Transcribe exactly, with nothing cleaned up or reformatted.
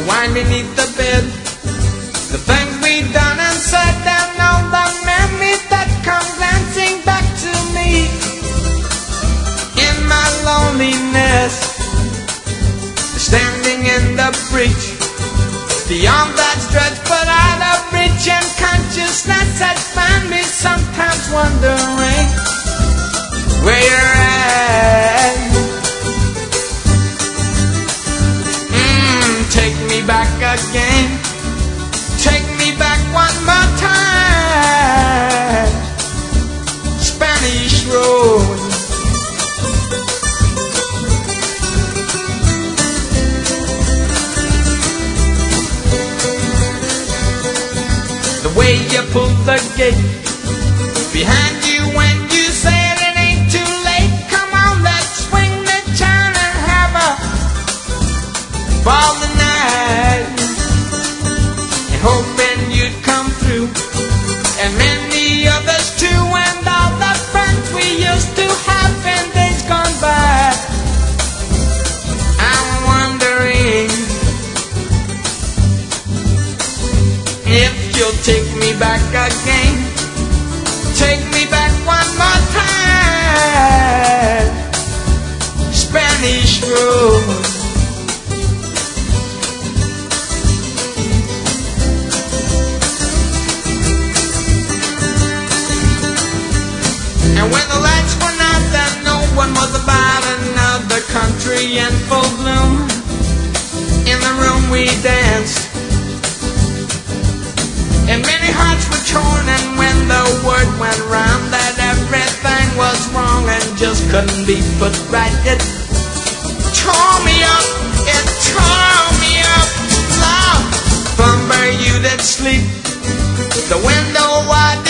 wine beneath the bed, the things we done and said, and all the memories that come glancing back to me. In my loneliness, standing in the breach, beyond that stretch but out of reach, and consciousness has found me sometimes wondering where you're at. Mm, take me back again, take me back one more time. Spanish Road. The way you pull the gate behind you when you said it ain't too late. Come on, let's swing the town and have a ball tonight. And hoping you'd come through, and many others too, and all the friends we used to have in days gone by. I'm wondering if you'll take me back again, take me back one more time. Spanish Road. And when the lights were out and no one was about, another country in full bloom, in the room we danced, and many hearts were torn, and when the word went round that everything was wrong and just couldn't be put right, it tore me up, it tore me up. Love, slumber you did sleep, the window wide